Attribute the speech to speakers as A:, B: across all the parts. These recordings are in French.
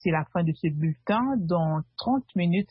A: C'est la fin de ce bulletin. Dans 30 minutes,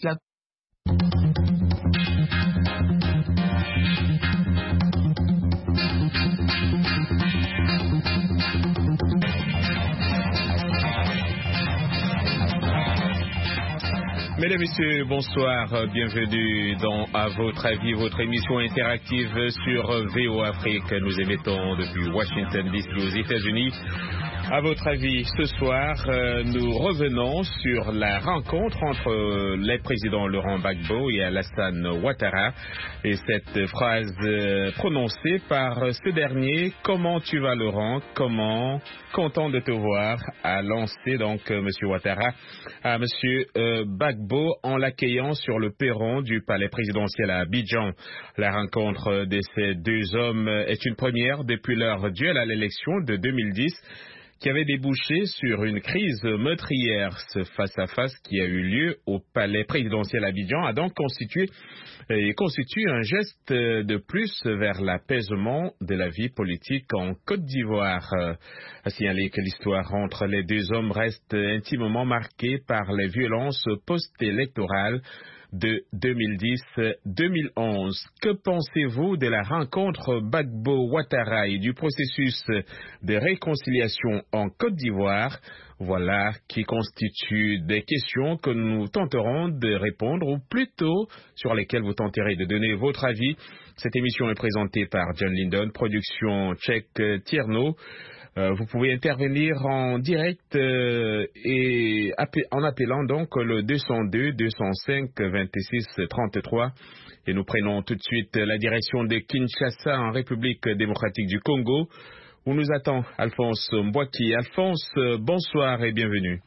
B: Mesdames, Messieurs, bonsoir. Bienvenue dans À votre avis, votre émission interactive sur VO Afrique. Nous émettons depuis Washington DC aux États-Unis. À votre avis, ce soir, nous revenons sur la rencontre entre les présidents Laurent Gbagbo et Alassane Ouattara. Et cette phrase prononcée par ce dernier: comment tu vas, Laurent? Comment? Content de te voir, a lancé donc M. Ouattara à M. Gbagbo en l'accueillant sur le perron du palais présidentiel à Abidjan. La rencontre de ces deux hommes est une première depuis leur duel à l'élection de 2010. Qui avait débouché sur une crise meurtrière. Ce face-à-face qui a eu lieu au palais présidentiel Abidjan a donc constitue un geste de plus vers l'apaisement de la vie politique en Côte d'Ivoire. À signaler que l'histoire entre les deux hommes reste intimement marquée par les violences post-électorales de 2010-2011. Que pensez-vous de la rencontre Gbagbo-Ouattara et du processus de réconciliation en Côte d'Ivoire? Voilà qui constituent des questions que nous tenterons de répondre, ou plutôt sur lesquelles vous tenterez de donner votre avis. Cette émission est présentée par John Lindon, production Tchèque Tierno. Vous pouvez intervenir en direct et en appelant donc le 202 205 26 33. Et nous prenons tout de suite la direction de Kinshasa en République démocratique du Congo, où nous attend Alphonse Mbouaki. Alphonse, bonsoir et bienvenue.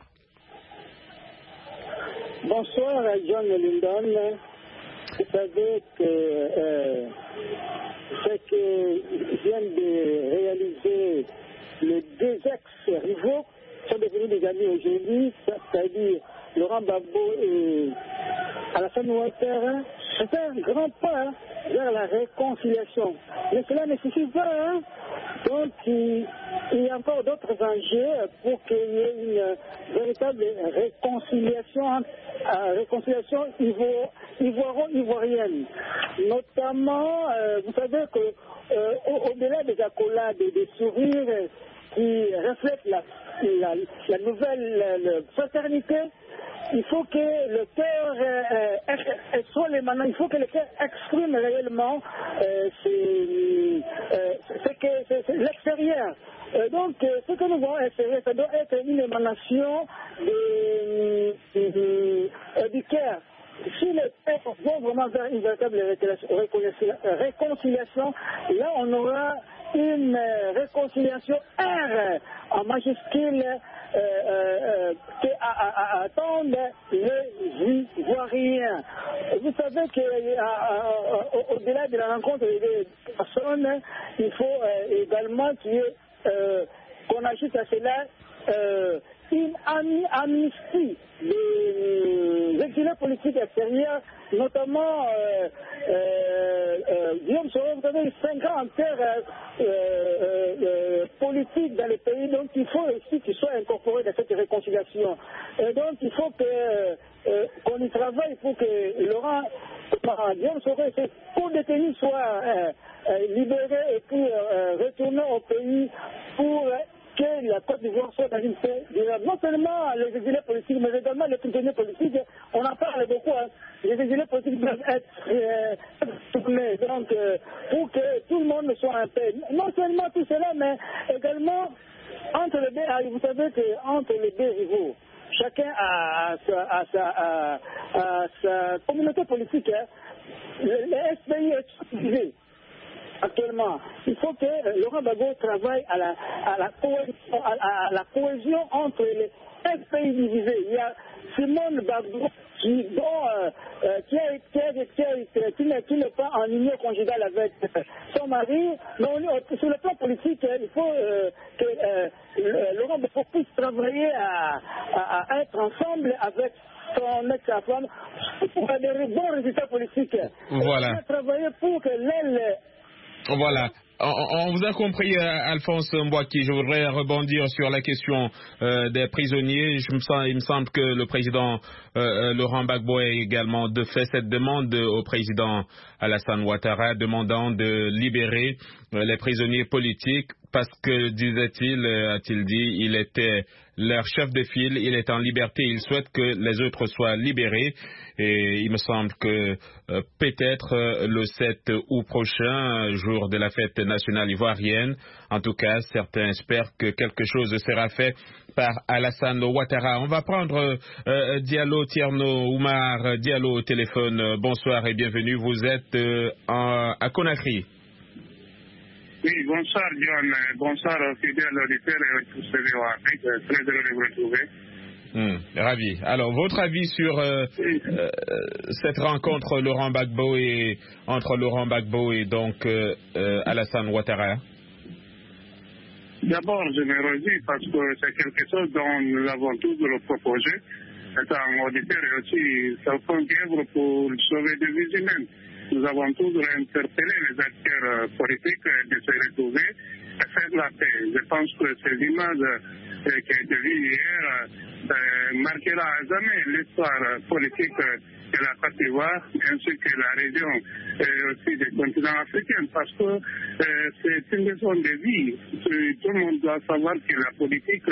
C: Bonsoir John Lindon. Vous savez que ce que viennent de réaliser les deux ex-rivaux sont devenus des amis aujourd'hui, c'est-à-dire Laurent Gbagbo et Alassane Ouattara. C'est un grand pas vers la réconciliation. Mais cela ne suffit pas. Donc il y a encore d'autres enjeux pour qu'il y ait une véritable réconciliation ivoirienne. Notamment, vous savez que au-delà des accolades et des sourires qui reflètent la nouvelle fraternité, il faut que le cœur soit l'émanant, il faut que le cœur exprime réellement c'est l'extérieur. Donc, ce que nous voyons extérieur, ça doit être une émanation du cœur. Si les peuples vont vraiment vers une véritable réconciliation, là on aura une réconciliation R en majuscule attendent les Ivoiriens. Vous savez qu'au-delà de la rencontre des personnes, il faut également qu'on ajoute à cela une amnistie des exilés politiques extérieurs, notamment Guillaume Soro, vous savez, 5 ans en terre politique dans le pays, donc il faut aussi qu'il soit incorporé dans cette réconciliation. Et donc il faut qu'on y travaille pour que Guillaume Soro et ses co-détenus soient libérés et puis retourner au pays pour que la Côte d'Ivoire soit dans une paix durable. Non seulement les exilés politiques, mais également les prisonniers politiques. On en parle beaucoup. Les exilés politiques doivent être tournés. Donc, pour que tout le monde soit en paix. Non seulement tout cela, mais également entre les deux. Vous savez qu'entre les deux rivaux, chacun a sa communauté politique. Les SPI est divisé. Actuellement, il faut que Laurent Gbagbo travaille à la cohésion entre les pays divisés. Il y a Simone Gbagbo qui n'est pas en union conjugale avec son mari. Mais sur le plan politique, il faut que Laurent Gbagbo puisse travailler à être ensemble avec son ex-femme pour des bons résultats politiques.
B: Voilà.
C: Travailler pour que l'aile.
B: Voilà. On vous a compris, Alphonse Mbouaki. Je voudrais rebondir sur la question des prisonniers. Il me semble que le président Laurent Gbagbo a également fait cette demande au président Alassane Ouattara, demandant de libérer les prisonniers politiques parce que, disait-il, a-t-il dit, il était leur chef de file, il est en liberté, il souhaite que les autres soient libérés. Et il me semble que peut-être le 7 août prochain, jour de la fête nationale ivoirienne, en tout cas, certains espèrent que quelque chose sera fait par Alassane Ouattara. On va prendre Diallo Tierno Oumar Diallo au téléphone. Bonsoir et bienvenue. Vous êtes à Conakry.
D: Oui, bonsoir John, bonsoir aux fidèles auditeurs et tous ceux qui ont très heureux de vous retrouver.
B: Ravi. Alors, votre avis sur cette rencontre entre Laurent Gbagbo et donc Alassane Ouattara?
D: D'abord, je me réjouis parce que c'est quelque chose dont nous avons toujours proposé. Étant auditeur et aussi, ça fait œuvre pour sauver des vies humaines. Nous avons toujours interpellé les acteurs politiques de se retrouver et faire la paix. Je pense que ces images qui ont été vues hier marquera à jamais l'histoire politique de la Côte d'Ivoire ainsi que la région et aussi des continents africains parce que c'est une leçon de vie. Tout le monde doit savoir que la politique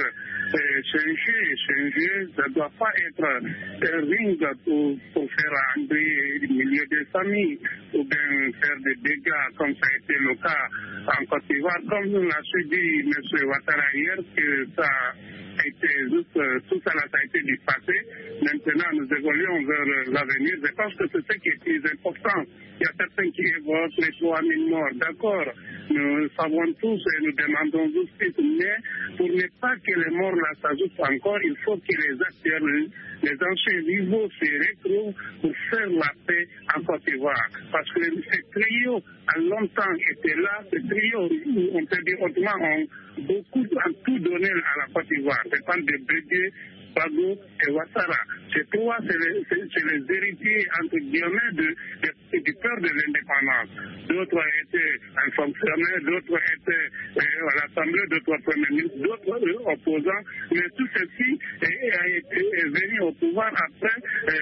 D: changer, ça ne doit pas être un ring pour faire entrer des milliers de familles ou bien faire des dégâts comme ça a été le cas en Côte d'Ivoire. Comme l'a dit M. Ouattara hier, que ça a été juste, tout ça a été du passé. Maintenant, nous évoluons vers l'avenir. Je pense que c'est ce qui est plus important. Il y a certains qui évoquent les 3000 morts. D'accord, nous savons tous et nous demandons justice, mais pour ne pas que les morts là s'ajoutent encore, il faut que les acteurs, les anciens niveaux se retrouvent pour faire la paix en Côte d'Ivoire. Parce que ce trio a longtemps été là, ce trio, on peut dire autrement, ont tout donné à la Côte d'Ivoire. Je parle de Bédié, Gbagbo et Ouattara. Ces trois, c'est les héritiers, entre guillemets, du peur de l'indépendance. D'autres étaient un fonctionnaire, d'autres étaient à l'Assemblée, d'autres premiers ministres, d'autres opposants. Mais tout ceci est venu au pouvoir après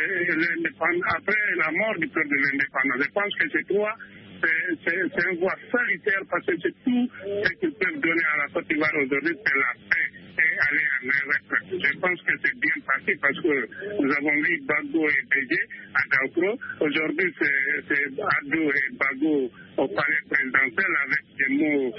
D: la mort du peur de l'indépendance. Je pense que ces trois, c'est un voie salutaire parce que c'est tout ce qu'ils peuvent donner à la Côte d'Ivoire aujourd'hui, c'est la paix et aller à l'Europe. Je pense que c'est bien parti parce que nous avons vu Gbagbo et Bédié à Daoukro. Aujourd'hui, c'est Addo et Gbagbo au palais présidentiel avec des mots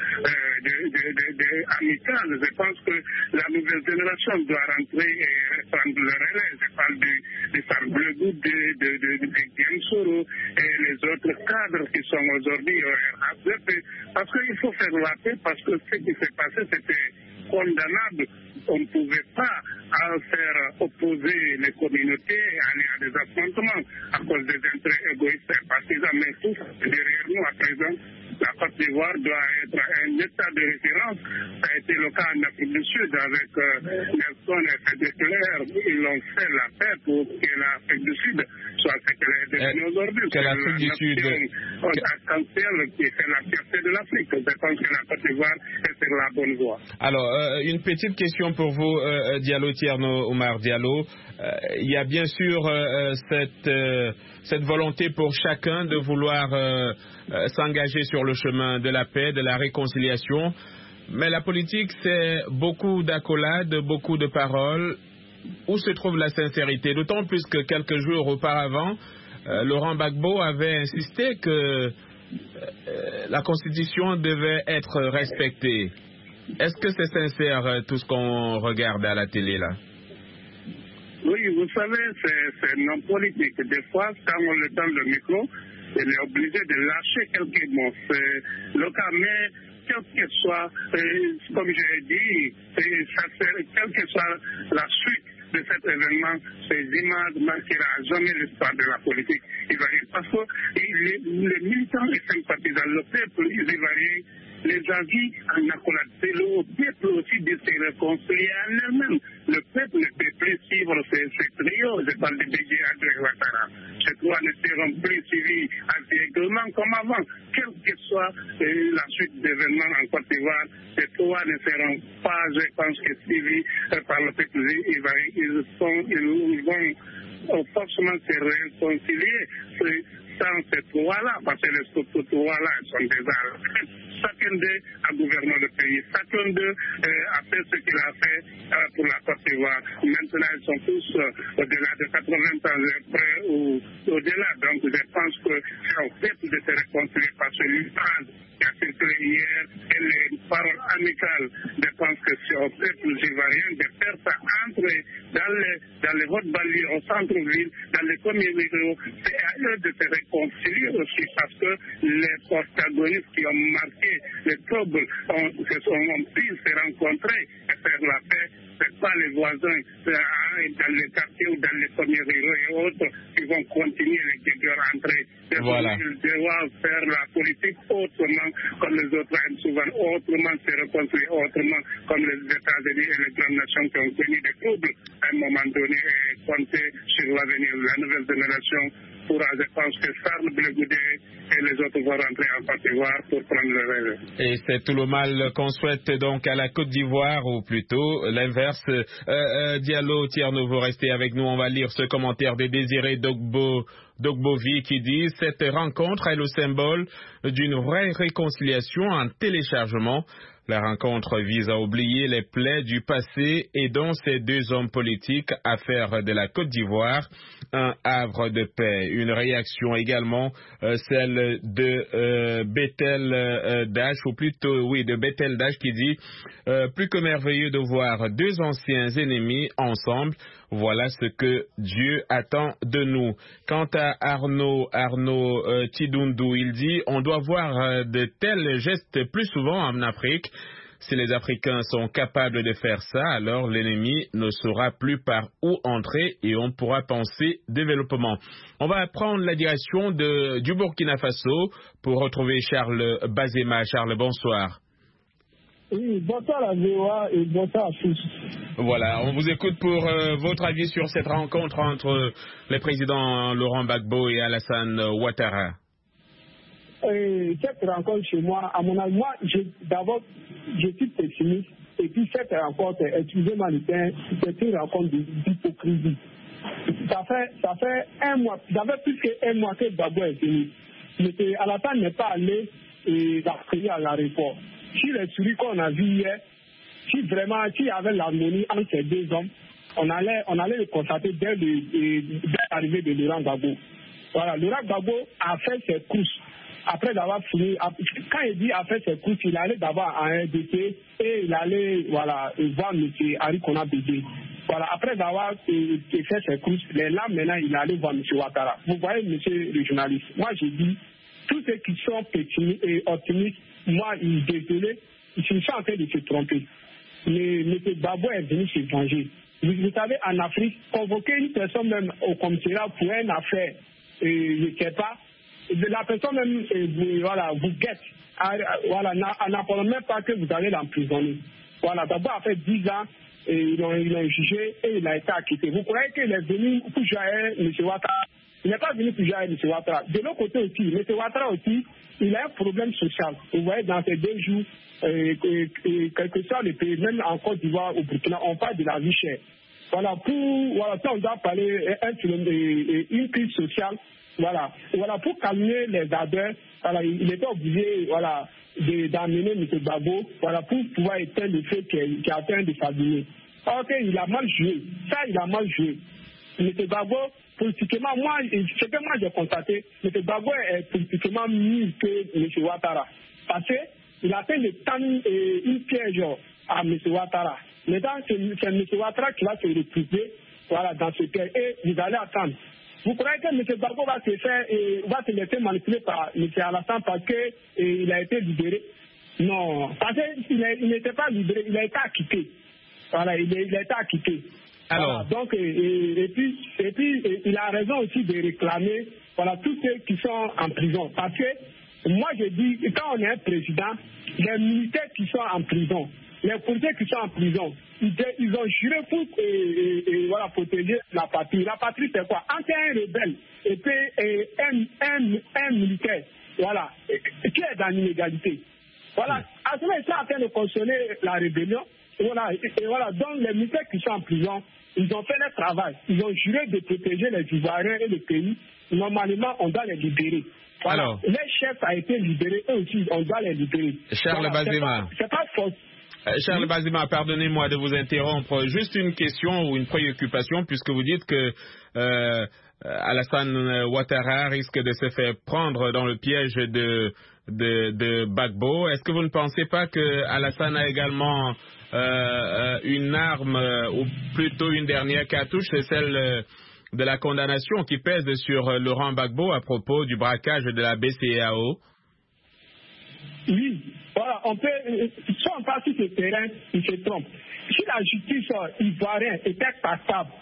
D: amicales. Je pense que la nouvelle génération doit rentrer et prendre le relais. Je parle du Sarblebou, de Guinsoro et les autres cadres qui sont aujourd'hui au RHDP. Parce qu'il faut faire la paix parce que ce qui s'est passé, c'était condamnable. On ne pouvait pas faire opposer les communautés et aller à des affrontements à cause des intérêts égoïstes et partisans. Mais tout derrière nous à présent, la Côte d'Ivoire doit être un état de référence. Ça a été le cas en Afrique du Sud avec Nelson et Frédéric Leclerc. Ils ont fait la paix pour que l'Afrique du Sud soit ce qu'elle est devenue aujourd'hui.
B: Que l'Afrique du Sud
D: arc-en-ciel qui fait la fierté de l'Afrique. Je pense que la Côte d'Ivoire est sur la bonne voie.
B: Alors, une petite question pour vous, Diallo Tierno Oumar Diallo. Il y a bien sûr cette volonté pour chacun de vouloir s'engager sur le chemin de la paix, de la réconciliation. Mais la politique, c'est beaucoup d'accolades, beaucoup de paroles. Où se trouve la sincérité? D'autant plus que quelques jours auparavant, Laurent Gbagbo avait insisté que la Constitution devait être respectée. Est-ce que c'est sincère tout ce qu'on regarde à la télé là?
D: Oui, vous savez, c'est non politique. Des fois, quand on le tend le micro, il est obligé de lâcher quelques mots. C'est le cas, mais quel que soit, comme j'ai dit, quelle que soit la suite de cet événement, ces images marquera jamais l'histoire de la politique ivoirienne. Parce que les militants et sympathisants, le peuple ivoirien les avis en accolade. C'est au peuple aussi de se réconcilier en elle-même. Le peuple ne peut plus suivre ces trios. Je parle de BG André Ouattara. Ces trois ne seront plus suivis aveuglément comme avant. Quelle que soit la suite d'événements en Côte d'Ivoire, ces trois ne seront pas, je pense, que suivis par le peuple ivoirien. Ils vont forcément se réconcilier sans ces trois-là, parce que les trois-là sont déjà chacun d'eux a gouverné le pays, chacun d'eux a fait ce qu'il a fait pour la Côte d'Ivoire. Maintenant, ils sont tous au-delà de 80 ans près ou au-delà. Donc, je pense que c'est au peuple de se réconcilier parce que l'histoire qui a circulé hier et les paroles amicales, je pense que c'est au peuple ivoirien de faire ça, entrer dans les votes banlieues, au centre-ville, dans les communautés. C'est à eux de se réconcilier aussi parce que les protagonistes qui ont marqué les troubles ont pu se rencontrer et faire la paix. Ce n'est pas les voisins dans les quartiers ou dans les premiers ruraux et autres qui vont continuer les guerres entrées.
B: Voilà.
D: Ils doivent faire la politique autrement, comme les autres aiment souvent, autrement se réconcilier, autrement, comme les États-Unis et les grandes nations qui ont connu des troubles à un moment donné et compter sur l'avenir de la nouvelle génération. Je pense que Charles Blé Goudé et les autres vont rentrer en Côte d'Ivoire pour prendre le relais.
B: Et c'est tout le mal qu'on souhaite donc à la Côte d'Ivoire, ou plutôt l'inverse. Diallo, Tierno, vous restez avec nous. On va lire ce commentaire des Désiré Dogbovi qui dit « Cette rencontre est le symbole d'une vraie réconciliation en téléchargement. La rencontre vise à oublier les plaies du passé et dont ces deux hommes politiques à faire de la Côte d'Ivoire un havre de paix. » Une réaction également, celle de Bethel Dash, ou plutôt, oui, de Bethel Dash qui dit « Plus que merveilleux de voir deux anciens ennemis ensemble. Voilà ce que Dieu attend de nous. » Quant à Arnaud Tidundou, il dit « On doit voir de tels gestes plus souvent en Afrique. Si les Africains sont capables de faire ça, alors l'ennemi ne saura plus par où entrer et on pourra penser développement. » On va prendre la direction du Burkina Faso pour retrouver Charles Bazema. Charles, bonsoir.
C: Oui, bonsoir à VOA et bonsoir à tous.
B: Voilà, on vous écoute pour votre avis sur cette rencontre entre les présidents Laurent Gbagbo et Alassane Ouattara.
C: Cette rencontre chez moi, à mon avis, moi, d'abord, je suis pessimiste. Et puis cette rencontre, excusez-moi, c'est une rencontre d'hypocrisie. Ça fait un mois, ça fait plus qu'un mois que Gbagbo est venu. Mais Alassane n'est pas allé à l'aéroport. Si les souris qu'on a vu hier, s'il y avait l'harmonie entre ces deux hommes, on allait le constater dès l'arrivée de Laurent Gbagbo. Voilà, Laurent Gbagbo a fait ses courses. Après avoir fini, quand il dit a fait ses courses, il allait d'abord à un RDC et il allait voir M. Henri Konan Bédé. Voilà, après avoir fait ses courses, là maintenant il allait voir M. Ouattara. Vous voyez, monsieur le journaliste, moi j'ai dit, tous ceux qui sont pessimistes et optimistes, moi, désolé, ils sont en train de se tromper. Mais M. Gbagbo est venu se venger. Vous savez, en Afrique, convoquer une personne même au commissariat pour une affaire, je ne sais pas, la personne même, vous guette. Voilà, n'apprenant même pas que vous allez l'emprisonner. Voilà, d'abord, a fait 10 ans, et ils l'ont jugé et il a été acquitté. Vous croyez qu'il est venu pour jouer M. Ouattara? Il n'est pas venu pour jouer M. Ouattara. De l'autre côté aussi, M. Ouattara aussi, il a un problème social. Vous voyez, dans ces 2 jours, quel que soit le pays, même en Côte d'Ivoire, au Burkina, on parle de la vie chère. Voilà, si on doit parler une crise sociale, voilà, pour calmer les ardeurs, voilà, il était obligé, voilà, d'amener M. Gbagbo, voilà, pour pouvoir éteindre le feu qui est en train de s'abîmer. Ok, il a mal joué. Ça, il a mal joué. M. Gbagbo, politiquement, ce que moi j'ai constaté, M. Gbagbo est politiquement mieux que M. Ouattara. Parce qu'il a fait de tendre une piège à M. Ouattara. Maintenant, c'est M. Ouattara qui va se retrouver, voilà, dans ce piège. Et vous allez attendre. Vous croyez que M. Gbagbo va se laisser manipuler par M. Alassane parce qu'il a été libéré? Non, parce qu'il n'était pas libéré, il a été acquitté. Voilà, il a été acquitté.
B: Alors.
C: Voilà, donc, et puis, il a raison aussi de réclamer, voilà, tous ceux qui sont en prison. Parce que
E: moi je dis que quand on est un président, les militaires qui sont en prison, les policiers qui sont en prison, ils ont juré pour voilà, protéger la patrie. La patrie, c'est quoi? Entre un rebelle et puis un militaire, voilà, qui est dans l'inégalité. Voilà, à ce moment, ils sont en train de cautionner la rébellion. Voilà, et voilà, donc les militaires qui sont en prison, ils ont fait leur travail. Ils ont juré de protéger les Ivoiriens et le pays. Normalement, on doit les libérer. Voilà. Alors, les chefs ont été libérés, eux aussi, on doit les libérer.
B: Charles Bazema.
E: C'est pas faux.
B: Charles Bazema, pardonnez-moi de vous interrompre. Juste une question ou une préoccupation, puisque vous dites que Alassane Ouattara risque de se faire prendre dans le piège de Gbagbo. Est-ce que vous ne pensez pas que Alassane a également une arme, ou plutôt une dernière cartouche, c'est celle de la condamnation qui pèse sur Laurent Gbagbo à propos du braquage de la BCEAO?
E: Oui, voilà, on peut, soit on passe sur ce terrain, il se trompe. Si la justice ivoirienne était capable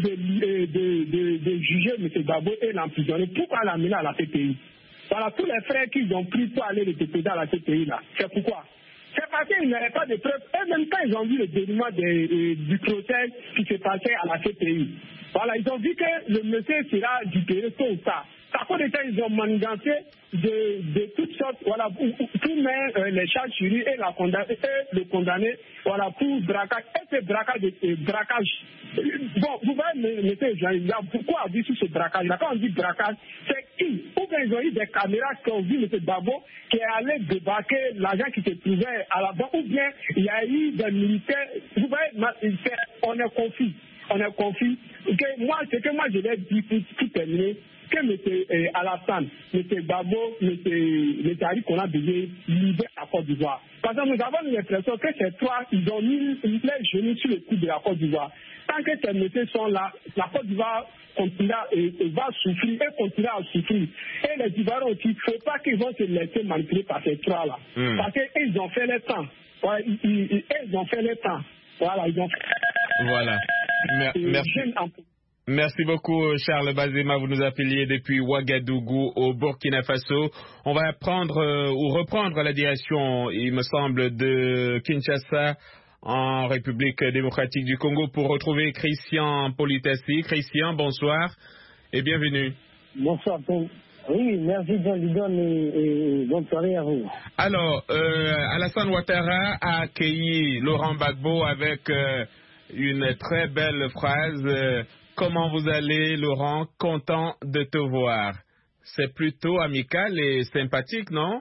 E: de juger M. Gbagbo et l'emprisonner, pourquoi l'amener à la CPI? Voilà, tous les frères qu'ils ont pris pour aller le déposer à la CPI là, c'est pourquoi? C'est parce qu'ils n'avaient pas de preuves. Et même quand ils ont vu le dénouement du procès qui se passait à la CPI, voilà, ils ont vu que le monsieur sera libéré tôt ou tard. Par contre, ils ont manigancé de toutes sortes, voilà, pour mettre les charges sur lui et le condamner, voilà, pour braquage. Et ce braquage, bon, vous voyez, monsieur Jean, il y a beaucoup à dire sur ce braquage-là. Quand on dit braquage, c'est qui? Ou bien ils ont eu des caméras qui ont vu M. Gbagbo qui est allé débarquer l'argent qui se trouvait à la banque, ou bien il y a eu des militaires. Vous voyez, on est confus. On est confus. Moi, ce que moi je vais dire pour terminer, que M. Alassane, M. Gbagbo, M. Ari Kona Beye libèrent la Côte d'Ivoire. Parce que nous avons l'impression que ces trois, ils ont mis les genoux sur le cou de la Côte d'Ivoire. Tant que ces messieurs sont là, la Côte d'Ivoire continuera et va souffrir et continuera à souffrir. Et les Ivoiriens aussi, il ne faut pas qu'ils vont se laisser manipuler par ces trois-là. Parce qu'ils ont fait le temps. Ouais, ils ont fait le temps. Voilà, ils ont fait.
B: Voilà. Merci. Merci beaucoup, Charles Bazema. Vous nous appeliez depuis Ouagadougou, au Burkina Faso. On va reprendre la direction, il me semble, de Kinshasa, en République démocratique du Congo, pour retrouver Christian Politassi. Christian, bonsoir et bienvenue.
F: Bonsoir. Oui, merci John Lidon et bonne soirée à vous.
B: Alors, Alassane Ouattara a accueilli Laurent Gbagbo avec une très belle phrase. Comment vous allez, Laurent? Content de te voir. C'est plutôt amical et sympathique, non?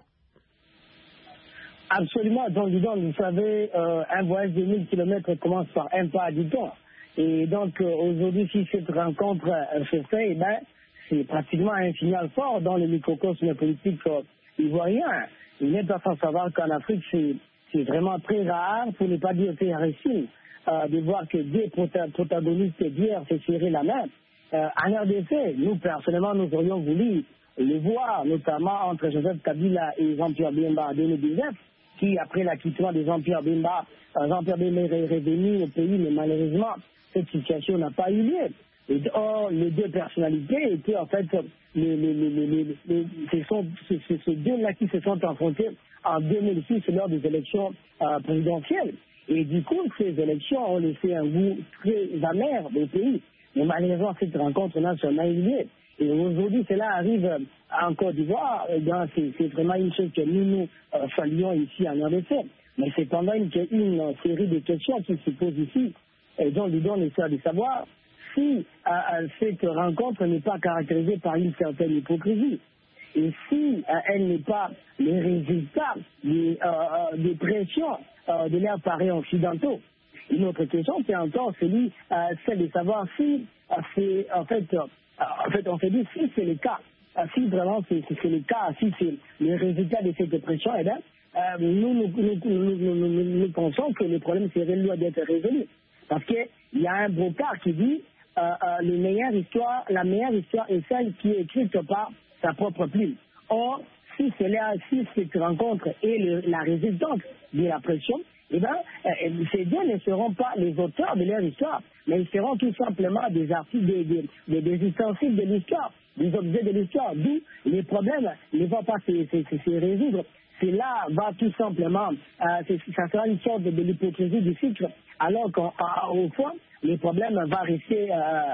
F: Absolument, John Lidon. Vous savez, un voyage de 1000 km commence par un pas, dit-on. Et donc, aujourd'hui, si cette rencontre se fait, c'est pratiquement un signal fort dans le microcosme politique ivoirien. Il n'est pas sans savoir qu'en Afrique, c'est vraiment très rare, pour ne pas dire très rarissime, de voir que deux protagonistes d'hier se serrer la main. En RDC, nous, personnellement, nous aurions voulu le voir, notamment entre Joseph Kabila et Jean-Pierre Bemba en 2019, qui, après l'acquittement de Jean-Pierre Bemba est revenu au pays, mais malheureusement, cette situation n'a pas eu lieu. Et or, les deux personnalités étaient en fait, ces deux-là qui se sont affrontés en 2006 lors des élections présidentielles. Et du coup, ces élections ont laissé un goût très amer au pays. Mais malheureusement, cette rencontre n'a jamais eu lieu. Et aujourd'hui, cela arrive en Côte d'Ivoire. C'est vraiment une chose que nous saluons ici en RDC. Mais c'est pendant une série de questions qui se posent ici. Et donc, l'idée essaie de savoir si cette rencontre n'est pas caractérisée par une certaine hypocrisie. Et si elle n'est pas le résultat des pressions de leurs parents occidentaux. Une autre question, c'est encore celle de savoir si c'est en fait on se dit si c'est le cas, si vraiment c'est le cas, si c'est le résultat de cette pression, eh bien, nous pensons que le problème serait loin d'être résolu. Parce qu'il y a un brocard qui dit la meilleure histoire est celle qui est écrite par sa propre plume. Or, si cette rencontre est la résultante de la pression, eh bien, ces deux ne seront pas les auteurs de leur histoire, mais ils seront tout simplement des artistes, des ustensiles de l'histoire, des objets de l'histoire, d'où les problèmes ne vont pas se résoudre. Cela va tout simplement, ça sera une sorte de l'hypocrisie du cycle, alors qu'au fond, les problèmes vont rester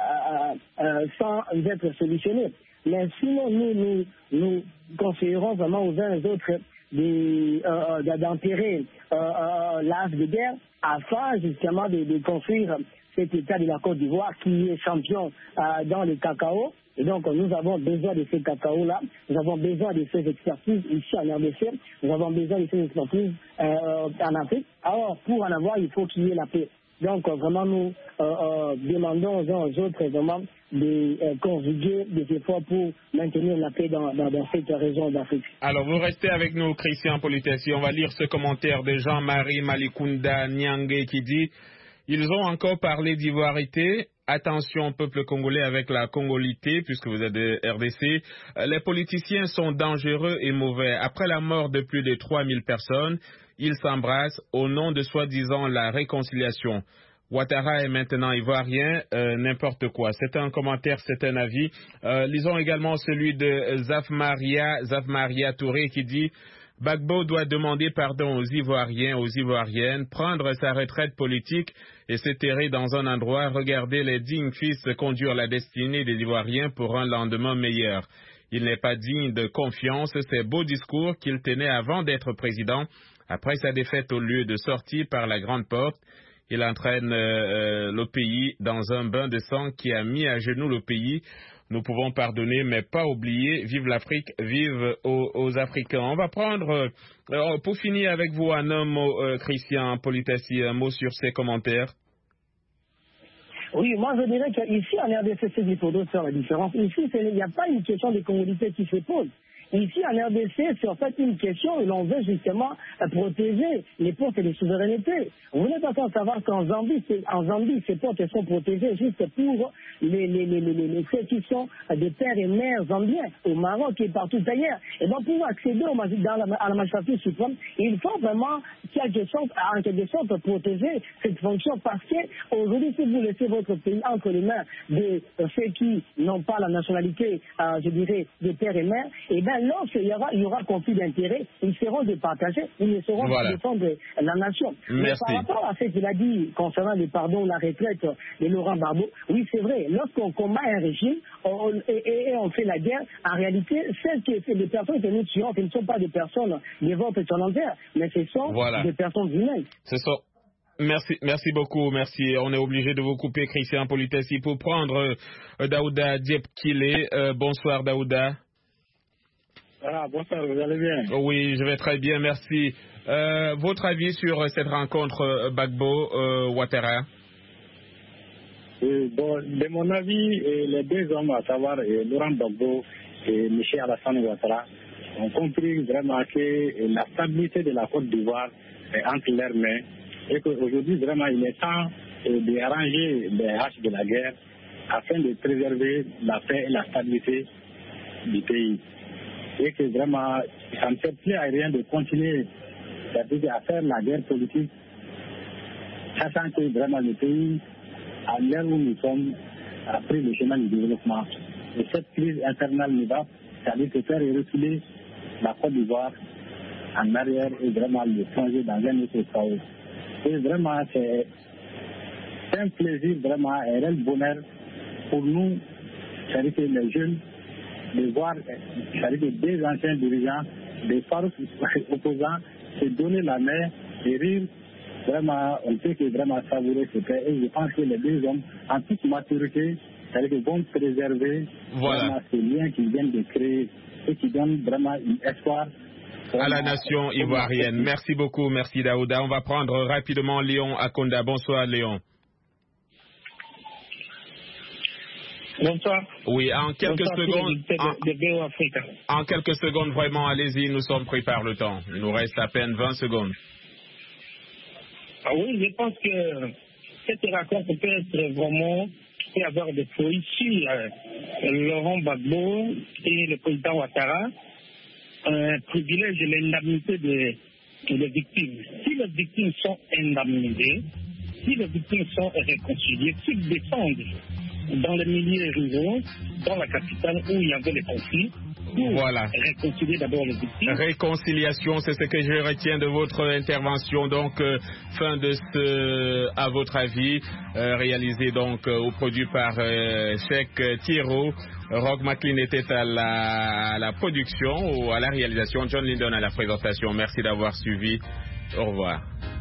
F: sans être solutionnés. Mais sinon, nous conseillerons vraiment aux uns et aux autres d'enterrer l'âge de guerre afin justement de construire cet État de la Côte d'Ivoire qui est champion dans le cacao. Et donc, nous avons besoin de ces cacao-là, nous avons besoin de ces expertises ici en RDC, nous avons besoin de ces expertises en Afrique. Alors, pour en avoir, il faut qu'il y ait la paix. Donc, vraiment, nous demandons aux uns aux autres vraiment de conjuguer des efforts pour maintenir la paix dans cette région d'Afrique.
B: Alors, vous restez avec nous, Christian Politessi. On va lire ce commentaire de Jean-Marie Malikunda Nyangé qui dit « Ils ont encore parlé d'ivoirité. Attention, peuple congolais, avec la congolité, puisque vous êtes de RDC. Les politiciens sont dangereux et mauvais. Après la mort de plus de 3000 personnes, ils s'embrassent au nom de soi-disant la réconciliation. Ouattara est maintenant ivoirien, n'importe quoi. » C'est un commentaire, c'est un avis. Lisons également celui de Zafmaria Touré qui dit « Gbagbo doit demander pardon aux Ivoiriens, aux Ivoiriennes, prendre sa retraite politique et s'éterrer dans un endroit, regarder les dignes fils conduire la destinée des Ivoiriens pour un lendemain meilleur. Il n'est pas digne de confiance ces beaux discours qu'il tenait avant d'être président. Après sa défaite au lieu de sortir par la grande porte, il entraîne le pays dans un bain de sang qui a mis à genoux le pays. Nous pouvons pardonner, mais pas oublier. Vive l'Afrique, vive aux Africains. » On va prendre, pour finir avec vous, un mot, Christian Politessi, un mot sur ces commentaires.
F: Oui, moi je dirais qu'ici en RDC, il faut faire la différence. Ici, il n'y a pas une question de congolité qui se pose. Ici, en RDC, c'est en fait une question où l'on veut justement protéger les portes de souveraineté. Vous n'êtes pas sans savoir qu'en Zambie, ces portes sont protégées juste pour ceux qui sont des pères et mères zambiens, au Maroc et partout ailleurs. Et donc, pour accéder à la magistrature suprême, il faut vraiment, en quelque sorte, protéger cette fonction parce qu'aujourd'hui, si vous laissez votre pays entre les mains de ceux qui n'ont pas la nationalité, je dirais, des pères et mères, et bien, lorsqu'il y aura conflit d'intérêts, ils seront départagés, ils ne seront pas défendre la nation. Mais par rapport à ce qu'il a dit concernant le pardon, la retraite de Laurent Gbagbo, oui, c'est vrai, lorsqu'on combat un régime et on fait la guerre, en réalité, les personnes que nous tuons, ce ne sont pas des personnes de votre volontaire, mais ce sont des personnes humaines.
B: Merci beaucoup, merci. On est obligé de vous couper, Christian Politessi, pour prendre Daouda Diepkile. Bonsoir, Daouda.
G: Ah, bonsoir, vous allez bien?
B: Oui, je vais très bien, merci. Votre avis sur cette rencontre Gbagbo-Ouattara?
G: Bon, de mon avis, les deux hommes, à savoir Laurent Gbagbo et M. Alassane Ouattara, ont compris vraiment que la stabilité de la Côte d'Ivoire est entre leurs mains et qu'aujourd'hui, vraiment, il est temps de arranger les haches de la guerre afin de préserver la paix et la stabilité du pays. Et que vraiment, ça ne sert plus à rien de continuer à faire la guerre politique, sachant que vraiment le pays, à l'heure où nous sommes, a pris le chemin du développement. Et cette crise infernale nous va, c'est-à-dire que faire reculer la Côte d'Ivoire en arrière et vraiment le plonger dans un autre chaos. Et vraiment, c'est un plaisir, vraiment, un réel bonheur pour nous, c'est-à-dire que les jeunes, de voir, c'est-à-dire que des anciens dirigeants, des farouches opposants, se donner la main et rire. Vraiment, on peut que vraiment savourer ce fait. Et je pense que les deux hommes, en toute maturité, c'est-à-dire qu'ils vont préserver vraiment ces liens qu'ils viennent de créer et qui donnent vraiment un espoir
B: à la nation ivoirienne. Merci beaucoup, merci Daouda. On va prendre rapidement Léon Akonda. Bonsoir Léon.
E: Bonsoir.
B: Oui, en quelques secondes, vraiment, allez-y, nous sommes pris par le temps. Il nous reste à peine 20 secondes.
E: Ah oui, je pense que cette rencontre peut être vraiment, peut avoir des fruits sur Laurent Gbagbo et le président Ouattara. Privilège l'indemnité de
G: les victimes. Si les victimes sont indemnisées, si les victimes sont réconciliées, s'ils descendent dans les milieux ruraux, dans la capitale où il y avait les conflits,
B: voilà.
G: Réconcilier d'abord les victimes.
B: Réconciliation, c'est ce que je retiens de votre intervention. Donc, fin de ce, à votre avis, réalisé donc ou produit par Cheikh Thiero. Rock McLean était à la production ou à la réalisation. John Lindon à la présentation. Merci d'avoir suivi. Au revoir.